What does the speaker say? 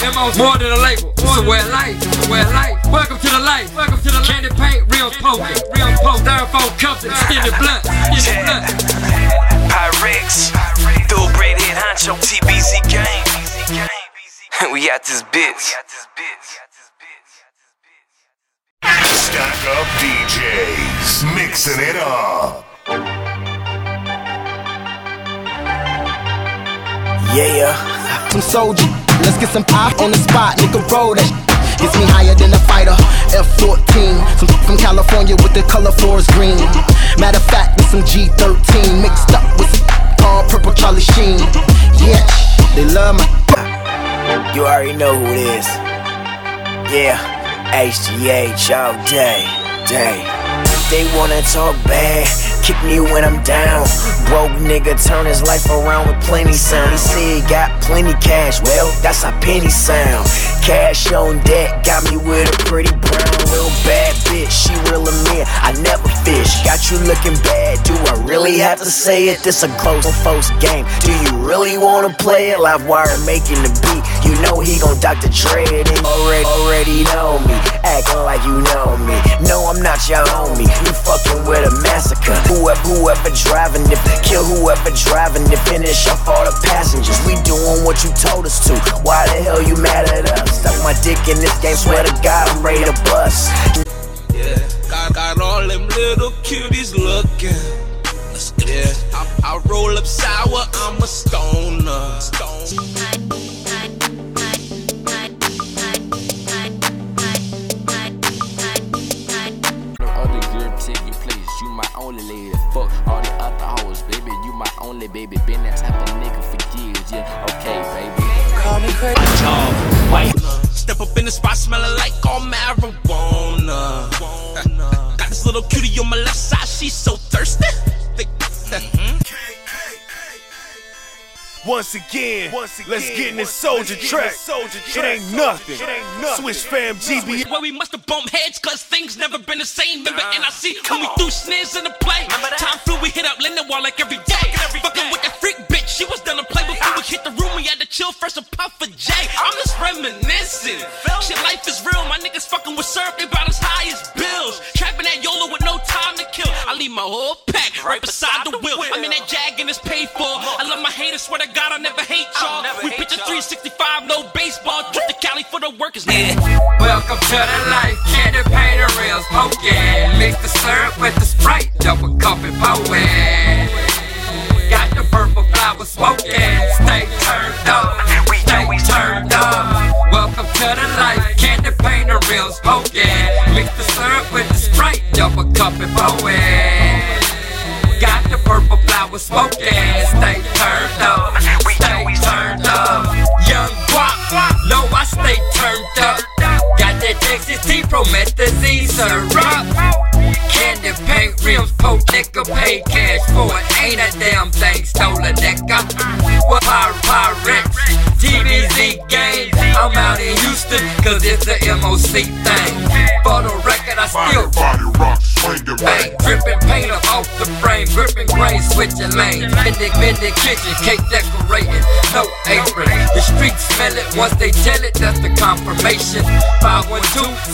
MO's more than a label. It's a way of life. It's a way of life. Welcome to the life. Welcome to the candy paint, real poking. Real poke. Styrofoam cups and extended blunt. Extended blunt. Pyrex, thoroughbred head honcho, TBZ gang. We got this bitch. Stack Up DJs, mixing it up. Yeah, some soldier, let's get some pie on the spot, nigga roll that. Gets me higher than a fighter, F-14. Some from California with the color forest green. Matter of fact, with some G13 mixed up with some all purple Charlie Sheen. Yeah, they love my. You already know who it is. Yeah, HGH all day. They wanna talk bad, kick me when I'm down. Broke nigga turn his life around with plenty sound. He said he got plenty cash, well, that's how penny sound. Cash on deck, got me with a pretty brown, real bad bitch. She reelin' me in, I never fish. Got you looking bad, do I really have to say it? This a close folks game. Do you really wanna play it? Live wire making the beat, you know he gon' Dr. Dre it. And already know me, acting like you know me. No, I'm not your homie. You fucking with a massacre. Whoever driving it, kill whoever driving it. Finish off all the passengers. We doing what you told us to. Why the hell you mad at us? Stuck my dick in this game. Swear to God, I'm ready to bust. Yeah, got all them little cuties looking. Yeah, I roll up sour. I'm a stoner. Only lady, fuck all the other hoes, baby. You my only baby. Been that type of nigga for years, yeah. Okay, baby. Call me crazy. Step up in the spot, smelling like all marijuana. Got this little cutie on my left side, she's so thirsty. Once again, let's get in this soldier track. It ain't nothing. Switch fam GB. Well, we must have bumped heads, cause things never been the same. Remember NIC when we threw snares in the play. Time flew, we hit up Lindenwall like every day. Fucking with that freak bitch, she was done to play. Before we hit the room, we had to chill first and puff for J. I'm just reminiscing. Shit, life is real. My niggas fucking with syrup, they bout as high as bills. Trapping that YOLO with no time to kill. I leave my whole pack right beside the wheel. I'm in that Jag and it's paid for. I love my haters, swear to God I never hate y'all. We picture 365, no baseball. Trip to Cali for the workers. Yeah. Welcome to the life, candy paint and real smoking. Mix the syrup with the Sprite, double cup and poet. Got the purple flower smoking. Stay turned up, stay turned up. Welcome to the life, candy paint and real smoking. Mix the syrup with the Sprite, double cup and poet. Got the purple flower smoking. Stay turned up, stay turned up. Young guap, know I stay turned up. Got that Texas T promethazine syrup. Candy paint rims, poke nigga, pay cash for it. Ain't a damn thing stolen, nigga. What Pyrex, TBZ gang. I'm out in Houston, cause it's a MOC thing. For the record, I still body rock, swing it bang. Dripping paint up off the frame, gripping grain, switching lanes. Mending kitchen, cake decorating, no apron. The streets smell it once they tell it, that's the confirmation. 512